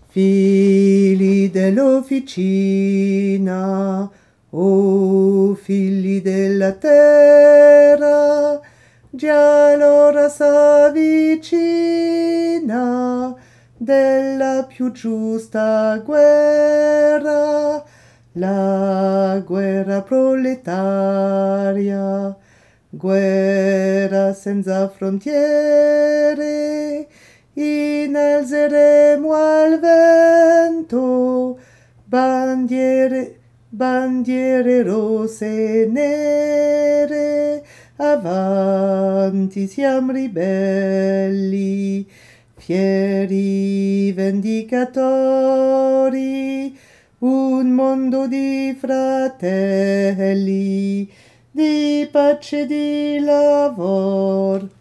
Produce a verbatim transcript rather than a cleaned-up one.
Figli dell'officina, o figli della terra, già l'ora s'avvicina della più giusta guerra, la guerra proletaria, guerra senza frontiere. Innalzeremo al vento bandiere, bandiere rosse e nere, avanti siamo ribelli, fieri vendicatori, un mondo di fratelli, di pace e di lavoro.